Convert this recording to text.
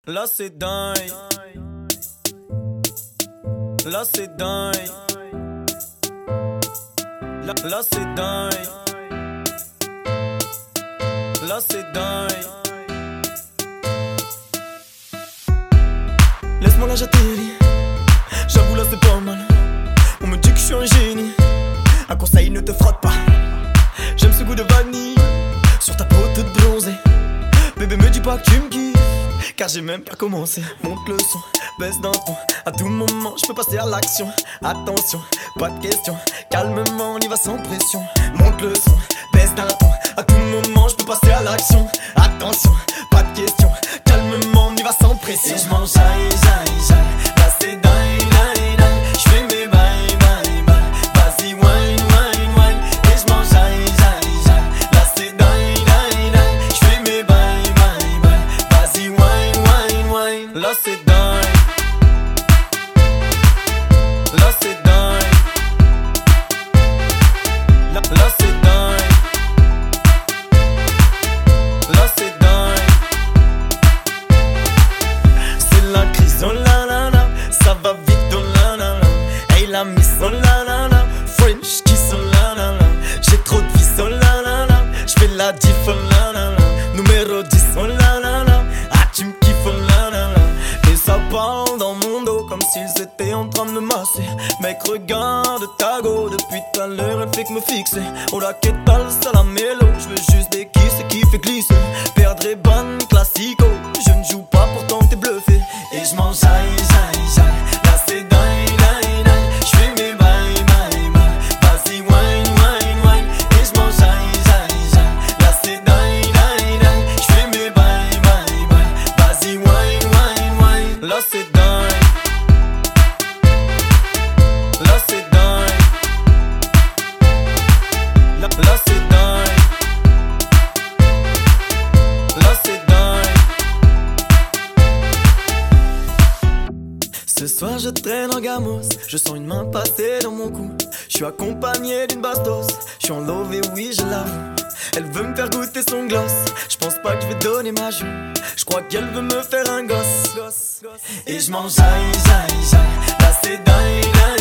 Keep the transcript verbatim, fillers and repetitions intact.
Là c'est dingue. Là c'est dingue. Là, là c'est dingue. Là c'est dingue. Laisse-moi la j'atterris. J'avoue là c'est pas mal. On me dit que je suis un génie. Un conseil, ne te frotte pas. J'aime ce goût de vanille sur ta peau toute bronzée. Bébé me dis pas que tu me kiffes, car j'ai même pas commencé. Monte le son, baisse d'un ton. À tout moment je peux passer à l'action. Attention, pas de question. Calmement on y va sans pression. Monte le son, baisse d'un ton. À tout moment je peux passer à l'action. Attention, pas de question. Calmement on y va sans pression. Et je mange j'aille, j'aille, j'aille. Là c'est dingue, dingue, dingue. J'fais mes bails, bails, bails. Vas-y wine, wine, wine. Et je mange j'aille, j'aille, j'aille. Là c'est dingue, dingue, dingue. J'fais mes bails, bails, bails. Vas-y wine, wine, wine. Là c'est dingue. Là c'est dingue. Là, là c'est dingue. Là c'est dingue. C'est la crise, oh la la la. Ça va vite, oh la la la. Hey la miss, oh la la la. French kiss, oh la la la. J'ai trop de vis, oh la la la. J'fais la diff, oh la la la. Numéro dix, oh la la la. Ah tu me kiffes, oh la la la. Et ça parle dans mon dos comme s'ils étaient en train de me masser. Mec regarde ta go, depuis tout à l'heure elle fait que me fixer. Oh la qu'est tal, ça la mélo. Je veux juste des kisses qui fait glisser. Perdre est bonne, classico. Je ne joue pas pourtant t'es bluffé. Et je mange j'aille, j'aille, j'aille. Là c'est dingue, dingue, dingue. J'fais mes bails, bails, bails. Vas-y wine, wine, wine. Et je mange j'aille, j'aille, j'aille. Là c'est dingue, dingue, dingue. J'fais mes bails, bails, bails. Vas-y wine, wine, wine. Là c'est dingue. Là c'est dingue. Là, là c'est dingue. Là c'est dingue. Ce soir je traîne en gamos. Je sens une main passer dans mon cou. Je suis accompagné d'une bastos. Je suis en love et oui je l'avoue. Elle veut me faire goûter son gloss. Je pense pas que je vais donner ma joue. Je crois qu'elle veut me faire un gosse. Et je mange j'aille, j'aille, j'aille. Là c'est dingue, dingue.